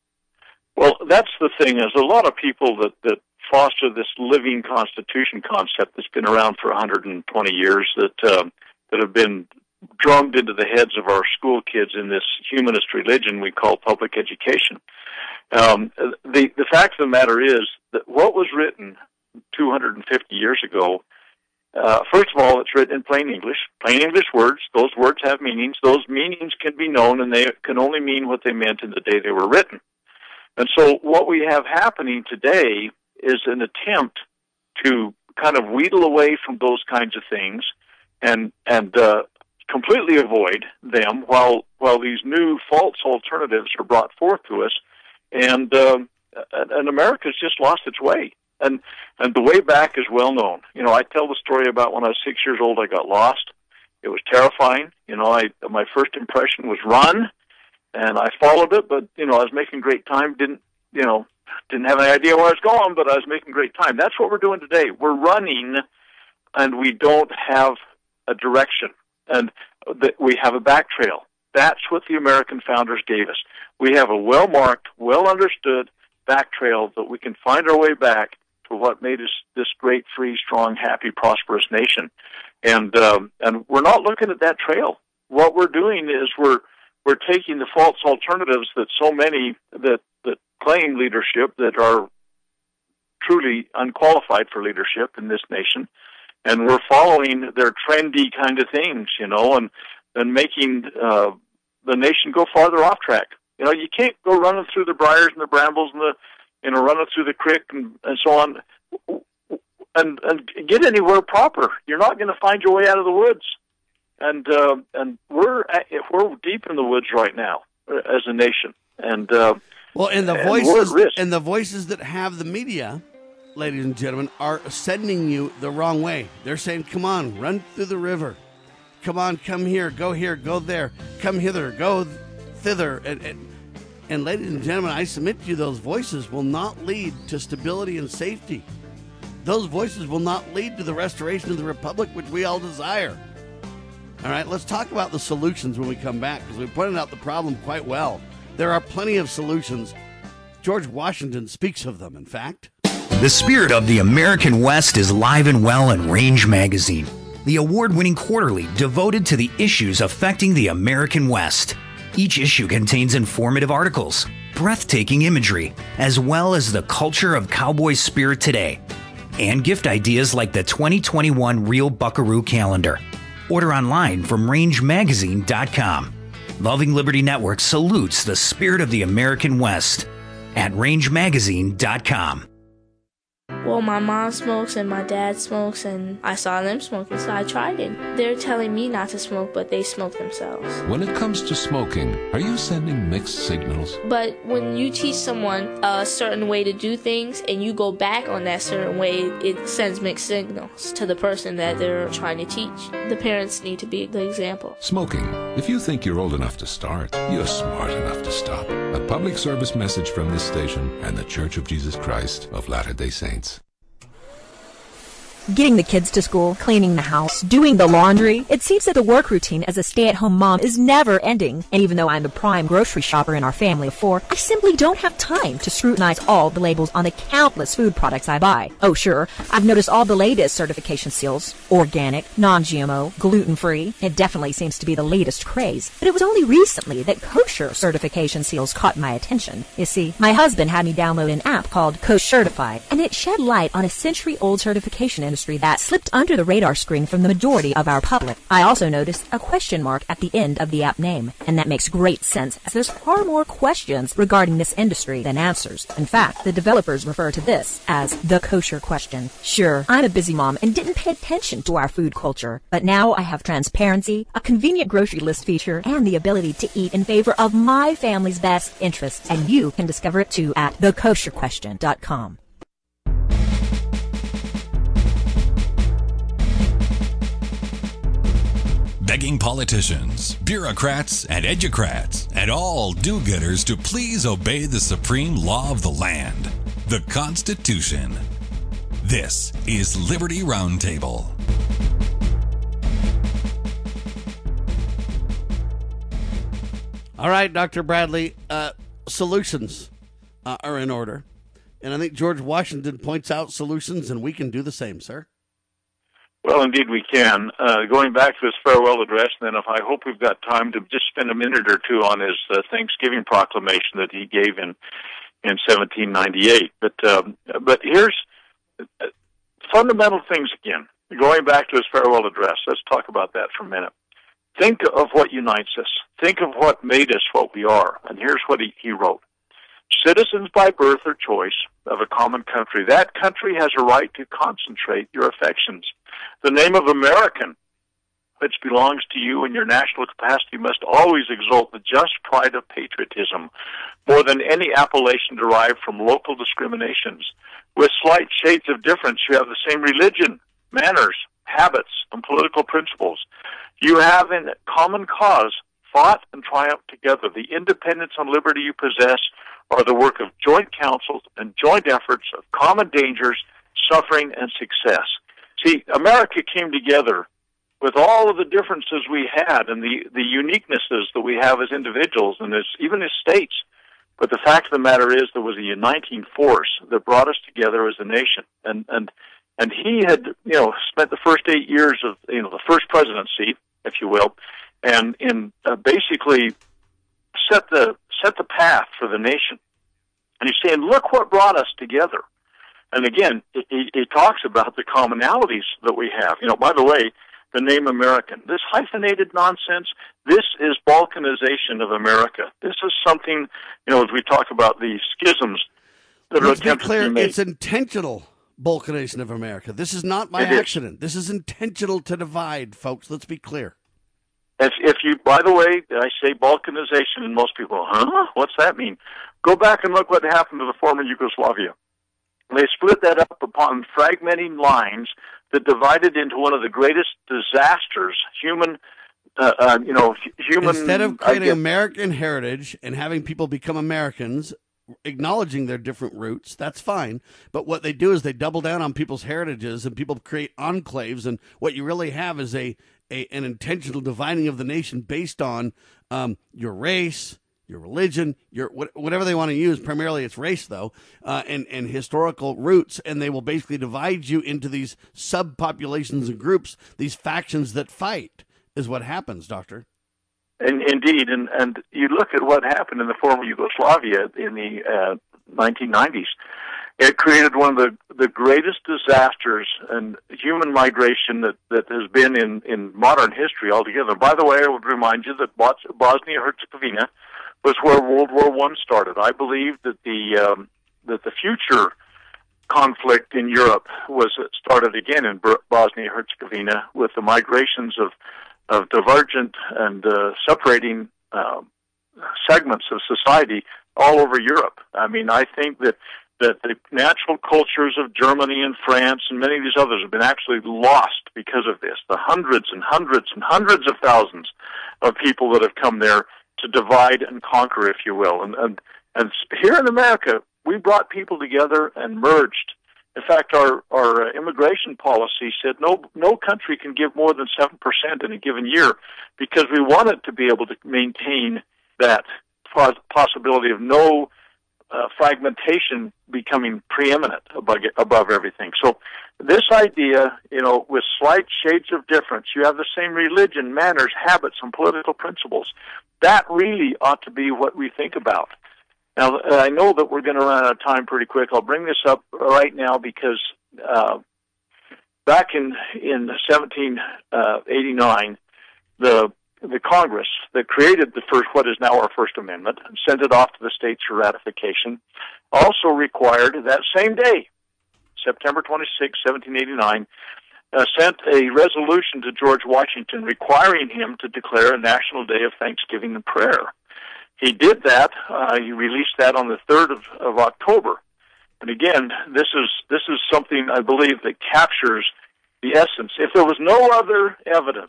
Well, that's the thing, is a lot of people that, that foster this living constitution concept that's been around for one hundred twenty years, that uh, that have been drummed into the heads of our school kids in this humanist religion we call public education. Um, the, the fact of the matter is that what was written two hundred fifty years ago, uh, first of all, it's written in plain English, plain English words. Those words have meanings. Those meanings can be known, and they can only mean what they meant in the day they were written. And so what we have happening today is an attempt to kind of wheedle away from those kinds of things and and uh, completely avoid them while while these new false alternatives are brought forth to us. And uh, and America's just lost its way. And and the way back is well known. You know, I tell the story about when I was six years old, I got lost. It was terrifying. You know, I my first impression was run. And I followed it, but, you know, I was making great time. Didn't, you know, didn't have any idea where I was going, but I was making great time. That's what we're doing today. We're running, and we don't have a direction. And that we have a back trail. That's what the American founders gave us. We have a well-marked, well-understood back trail that we can find our way back to what made us this great, free, strong, happy, prosperous nation. And um, and we're not looking at that trail. What we're doing is we're We're taking the false alternatives that so many that, that claim leadership that are truly unqualified for leadership in this nation, and we're following their trendy kind of things, you know, and, and making uh, the nation go farther off track. You know, you can't go running through the briars and the brambles and the, you know, running through the creek and, and so on and, and get anywhere proper. You're not going to find your way out of the woods. And uh, and we're at, we're deep in the woods right now as a nation, and uh, well, and the and voices and the voices that have the media, ladies and gentlemen, are sending you the wrong way. They're saying, "Come on, run through the river. Come on, come here, go here, go there, come hither, go thither." And and, and ladies and gentlemen, I submit to you, those voices will not lead to stability and safety. Those voices will not lead to the restoration of the republic which we all desire. All right, let's talk about the solutions when we come back, because we pointed out the problem quite well. There are plenty of solutions. George Washington speaks of them, in fact. The spirit of the American West is live and well in Range Magazine, the award-winning quarterly devoted to the issues affecting the American West. Each issue contains informative articles, breathtaking imagery, as well as the culture of cowboy spirit today, and gift ideas like the twenty twenty-one Real Buckaroo Calendar. Order online from range magazine dot com. Loving Liberty Network salutes the spirit of the American West at range magazine dot com. Well, my mom smokes and my dad smokes, and I saw them smoking, so I tried it. They're telling me not to smoke, but they smoke themselves. When it comes to smoking, are you sending mixed signals? But when you teach someone a certain way to do things and you go back on that certain way, it sends mixed signals to the person that they're trying to teach. The parents need to be the example. Smoking. If you think you're old enough to start, you're smart enough to stop. A public service message from this station and the Church of Jesus Christ of Latter-day Saints. Getting the kids to school, cleaning the house, doing the laundry. It seems that the work routine as a stay-at-home mom is never ending. And even though I'm the prime grocery shopper in our family of four, I simply don't have time to scrutinize all the labels on the countless food products I buy. Oh sure, I've noticed all the latest certification seals. Organic, non-G M O, gluten-free. It definitely seems to be the latest craze. But it was only recently that kosher certification seals caught my attention. You see, my husband had me download an app called Koshertified, and it shed light on a century-old certification industry that slipped under the radar screen from the majority of our public. I also noticed a question mark at the end of the app name, and that makes great sense as there's far more questions regarding this industry than answers. In fact, the developers refer to this as the kosher question. Sure, I'm a busy mom and didn't pay attention to our food culture, but now I have transparency, a convenient grocery list feature, and the ability to eat in favor of my family's best interests, and you can discover it too at the kosher question dot com. Begging politicians, bureaucrats, and educrats, and all do-gooders to please obey the supreme law of the land, the Constitution. This is Liberty Roundtable. All right, Doctor Bradley, uh, solutions uh, are in order. And I think George Washington points out solutions, and we can do the same, sir. Well, indeed we can. Uh, going back to his farewell address, then, if I hope we've got time to just spend a minute or two on his uh, Thanksgiving proclamation that he gave in in seventeen ninety-eight. But um, but here's uh, fundamental things again. Going back to his farewell address, let's talk about that for a minute. Think of what unites us. Think of what made us what we are. And here's what he, he wrote. Citizens by birth or choice of a common country, that country has a right to concentrate your affections. The name of American, which belongs to you in your national capacity, must always exalt the just pride of patriotism more than any appellation derived from local discriminations. With slight shades of difference, you have the same religion, manners, habits, and political principles. You have in common cause fought and triumphed together. The independence and liberty you possess are the work of joint councils and joint efforts of common dangers, suffering, and success. See, America came together with all of the differences we had and the, the uniquenesses that we have as individuals and as even as states. But the fact of the matter is there was a uniting force that brought us together as a nation. And and and he had, you know, spent the first eight years of, you know, the first presidency, if you will, and in uh, basically set the set the path for the nation. And he's saying, look what brought us together. And again, he, he talks about the commonalities that we have. You know, by the way, the name American, this hyphenated nonsense, this is balkanization of America. This is something, you know, as we talk about the schisms that Let's are be attempted clear, to be made. it's intentional balkanization of America. This is not by It is. accident. This is intentional to divide, folks. Let's be clear. If, if you, by the way, I say balkanization, and most people, huh? What's that mean? Go back and look what happened to the former Yugoslavia. They split that up upon fragmenting lines that divided into one of the greatest disasters, human, uh, uh, you know, human. Instead of creating I guess, American heritage and having people become Americans, acknowledging their different roots, that's fine. But what they do is they double down on people's heritages, and people create enclaves. And what you really have is a, a an intentional dividing of the nation based on um, your race, your religion, your whatever they want to use. Primarily, it's race, though, uh, and and historical roots, and they will basically divide you into these subpopulations and groups, these factions that fight. Is what happens, Doctor. And indeed, and and you look at what happened in the former Yugoslavia in the uh, nineteen nineties. It created one of the the greatest disasters and human migration that, that has been in, in modern history altogether. By the way, I would remind you that Bosnia-Herzegovina was where World War One started. I believe that the um, that the future conflict in Europe was started again in Bosnia-Herzegovina with the migrations of, of divergent and uh, separating uh, segments of society all over Europe. I mean, I think that, that the natural cultures of Germany and France and many of these others have been actually lost because of this. The hundreds and hundreds and hundreds of thousands of people that have come there to divide and conquer, if you will. And, and, and here in America, we brought people together and merged. In fact, our, our immigration policy said no no country can give more than seven percent in a given year because we wanted to be able to maintain that possibility of no uh, fragmentation becoming preeminent above, above everything. So this idea, you know, with slight shades of difference, you have the same religion, manners, habits, and political principles. That really ought to be what we think about. Now, I know that we're going to run out of time pretty quick. I'll bring this up right now because uh, back in in seventeen eighty-nine, the the Congress that created the first, what is now our First Amendment, and sent it off to the states for ratification, also required that same day, September twenty-sixth, seventeen eighty-nine, uh, sent a resolution to George Washington requiring him to declare a national day of thanksgiving and prayer. He did that. Uh, he released that on the third of, of October. And again, this is this is something I believe that captures the essence. If there was no other evidence,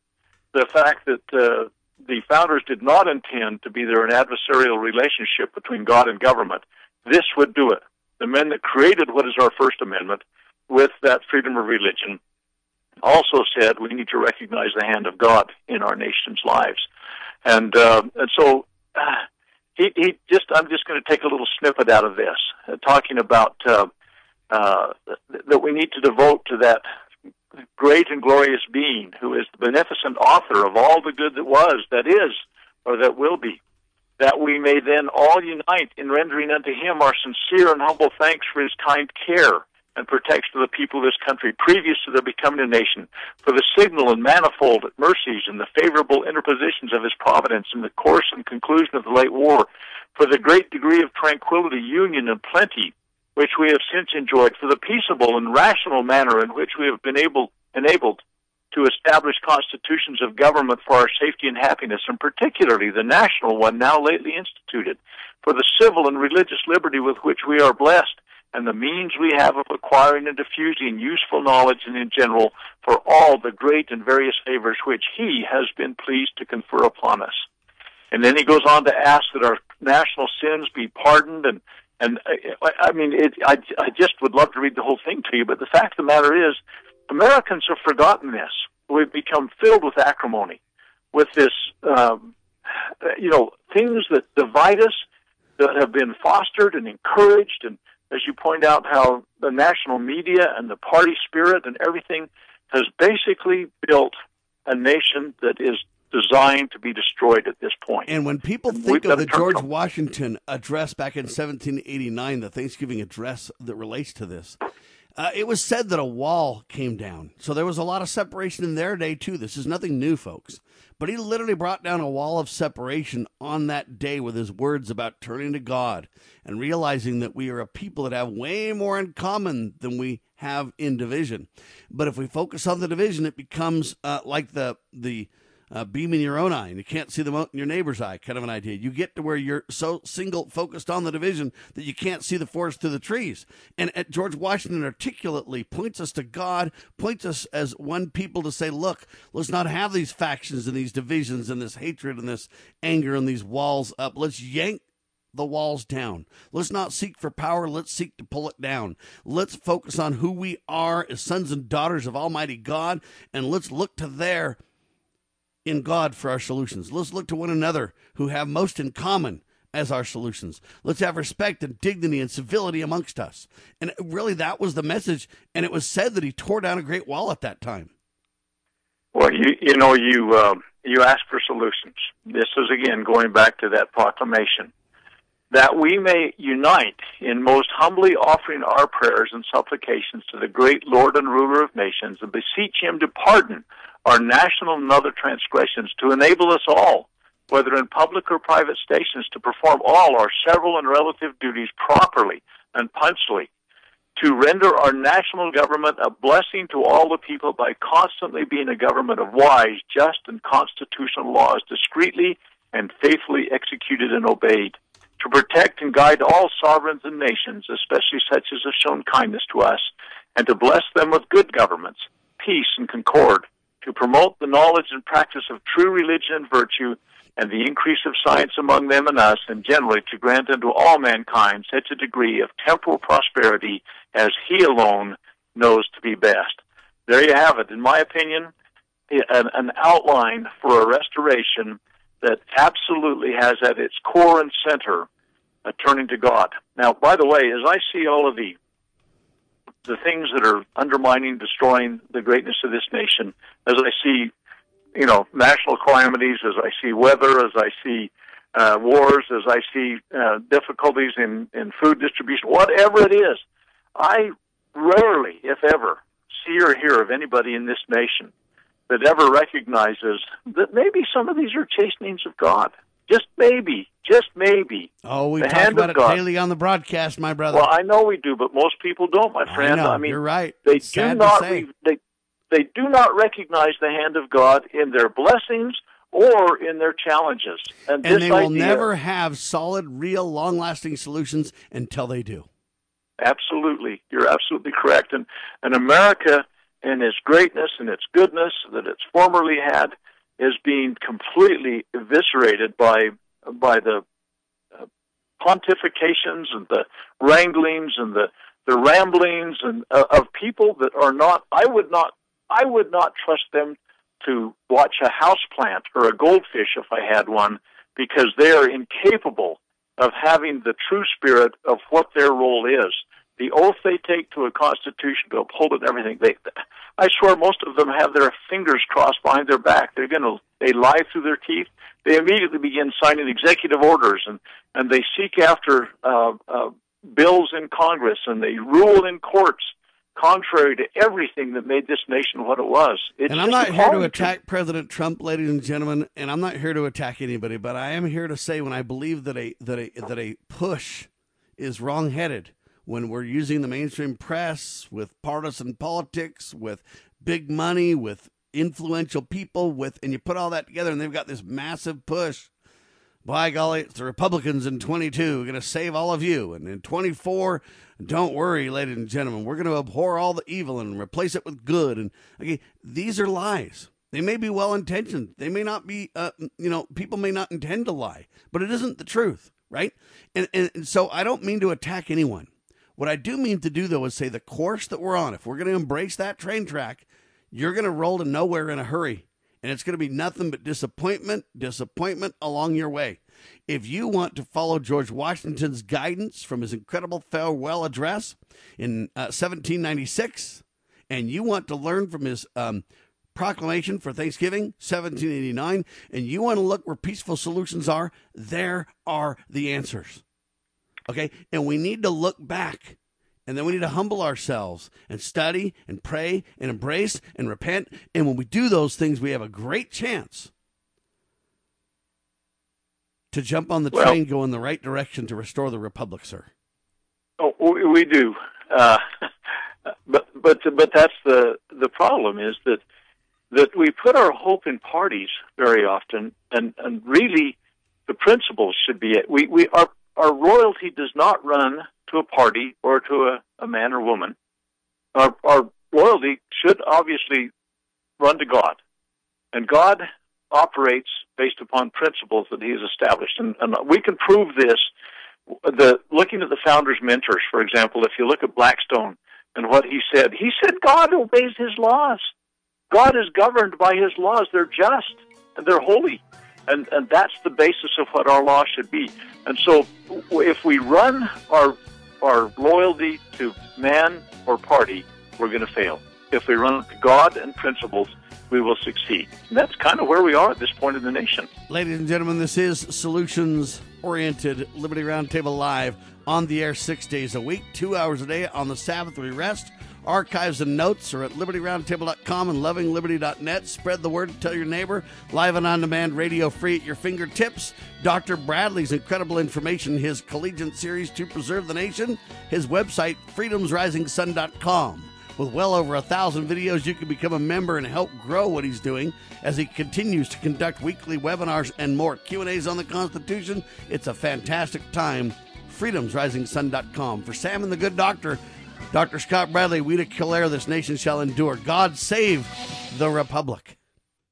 the fact that uh, the founders did not intend to be there an adversarial relationship between God and government, this would do it. The men that created what is our First Amendment with that freedom of religion also said we need to recognize the hand of God in our nation's lives. And uh, and so uh, he, he just I'm just going to take a little snippet out of this, uh, talking about uh, uh, that we need to devote to that great and glorious being who is the beneficent author of all the good that was, that is, or that will be, that we may then all unite in rendering unto him our sincere and humble thanks for his kind care and protection of the people of this country previous to their becoming a nation, for the signal and manifold mercies and the favorable interpositions of his providence in the course and conclusion of the late war, for the great degree of tranquility, union, and plenty which we have since enjoyed, for the peaceable and rational manner in which we have been able enabled to establish constitutions of government for our safety and happiness, and particularly the national one now lately instituted, for the civil and religious liberty with which we are blessed, and the means we have of acquiring and diffusing useful knowledge, and in general, for all the great and various favors which he has been pleased to confer upon us. And then he goes on to ask that our national sins be pardoned, and And, I, I mean, it, I, I just would love to read the whole thing to you, but the fact of the matter is, Americans have forgotten this. We've become filled with acrimony, with this, um, you know, things that divide us, that have been fostered and encouraged, and as you point out, how the national media and the party spirit and everything has basically built a nation that is designed to be destroyed at this point. And when people and think of the George them. Washington address back in seventeen eighty-nine, the Thanksgiving address that relates to this, uh, it was said that a wall came down. So there was a lot of separation in their day, too. This is nothing new, folks. But he literally brought down a wall of separation on that day with his words about turning to God and realizing that we are a people that have way more in common than we have in division. But if we focus on the division, it becomes uh, like the the Uh, beam in your own eye, and you can't see the mote in your neighbor's eye, kind of an idea. You get to where you're so single focused on the division that you can't see the forest through the trees. And at George Washington articulately points us to God, points us as one people to say, look, let's not have these factions and these divisions and this hatred and this anger and these walls up. Let's yank the walls down. Let's not seek for power. Let's seek to pull it down. Let's focus on who we are as sons and daughters of Almighty God, and let's look to there in God for our solutions. Let's look to one another who have most in common as our solutions. Let's have respect and dignity and civility amongst us. And really, that was the message. And it was said that he tore down a great wall at that time. Well, you you know, you uh, you asked for solutions. This is, again, going back to that proclamation, that we may unite in most humbly offering our prayers and supplications to the great Lord and ruler of nations, and beseech him to pardon our national and other transgressions, to enable us all, whether in public or private stations, to perform all our several and relative duties properly and punctually, to render our national government a blessing to all the people by constantly being a government of wise, just, and constitutional laws, discreetly and faithfully executed and obeyed, to protect and guide all sovereigns and nations, especially such as have shown kindness to us, and to bless them with good governments, peace and concord, to promote the knowledge and practice of true religion and virtue, and the increase of science among them and us, and generally to grant unto all mankind such a degree of temporal prosperity as he alone knows to be best. There you have it. In my opinion, an, an outline for a restoration that absolutely has at its core and center a turning to God. Now, by the way, as I see all of the the things that are undermining, destroying the greatness of this nation, as I see, you know, national calamities, as I see weather, as I see uh, wars, as I see uh, difficulties in, in food distribution, whatever it is, I rarely, if ever, see or hear of anybody in this nation that ever recognizes that maybe some of these are chastenings of God. Just maybe, just maybe. Oh, we the talk hand about of it God. daily on the broadcast, my brother. Well, I know we do, but most people don't, my friend. I know, I mean, you're right. They It's do sad to not. say. Re- they they do not recognize the hand of God in their blessings or in their challenges, and, And this they will idea, never have solid, real, long-lasting solutions until they do. Absolutely, you're absolutely correct. And and America, in its greatness and its goodness that it's formerly had, is being completely eviscerated by by the uh, pontifications and the wranglings and the, the ramblings and uh, of people that are not. I would not. I would not trust them to watch a houseplant or a goldfish if I had one, because they are incapable of having the true spirit of what their role is. The oath they take to a constitution to uphold it and everything. They, I swear most of them have their fingers crossed behind their back. They're going to, they lie through their teeth. They immediately begin signing executive orders, and, and they seek after uh, uh, bills in Congress, and they rule in courts contrary to everything that made this nation what it was. It's And I'm just not here to appalling attack President Trump, ladies and gentlemen, and I'm not here to attack anybody, but I am here to say when I believe that a that a that a push is wrong-headed, when we're using the mainstream press with partisan politics, with big money, with influential people, with and you put all that together and they've got this massive push. By golly, it's the Republicans in twenty-two going to save all of you. And in twenty-four, don't worry, ladies and gentlemen, we're going to abhor all the evil and replace it with good. And okay, these are lies. They may be well-intentioned. They may not be, uh, you know, people may not intend to lie, but it isn't the truth, right? And, and, and so I don't mean to attack anyone. What I do mean to do, though, is say the course that we're on, if we're going to embrace that train track, you're going to roll to nowhere in a hurry. And it's going to be nothing but disappointment, disappointment along your way. If you want to follow George Washington's guidance from his incredible farewell address in uh, seventeen ninety-six, and you want to learn from his um, proclamation for Thanksgiving, seventeen eighty-nine, and you want to look where peaceful solutions are, there are the answers. Okay? And we need to look back. And then we need to humble ourselves and study and pray and embrace and repent. And when we do those things, we have a great chance to jump on the Well, train, go in the right direction to restore the republic, sir. Oh, we, we do, uh, but but but that's the the problem is that that we put our hope in parties very often, and, and really the principles should be it. We we our our royalty does not run to a party or to a, a man or woman. Our our loyalty should obviously run to God, and God operates based upon principles that he has established. And, and we can prove this, the looking at the founders' mentors, for example. If you look at Blackstone and what he said, he said God obeys his laws. God is governed by his laws. They're just and they're holy. And, and that's the basis of what our law should be. And so if we run our our loyalty to man or party, we're going to fail. If we run to God and principles, we will succeed. And that's kind of where we are at this point in the nation. Ladies and gentlemen, this is Solutions-Oriented Liberty Roundtable Live on the air six days a week, two hours a day. On the Sabbath, we rest. Archives and notes are at liberty roundtable dot com and loving liberty dot net. Spread the word, tell your neighbor. Live and on-demand radio free at your fingertips. Doctor Bradley's incredible information, his collegiate series to preserve the nation. His website, freedoms rising sun dot com. With well over a thousand videos, you can become a member and help grow what he's doing as he continues to conduct weekly webinars and more Q and A's on the Constitution. It's a fantastic time. freedoms rising sun dot com. For Sam and the Good Doctor, Doctor Scott Bradley, we declare this nation shall endure. God save the Republic.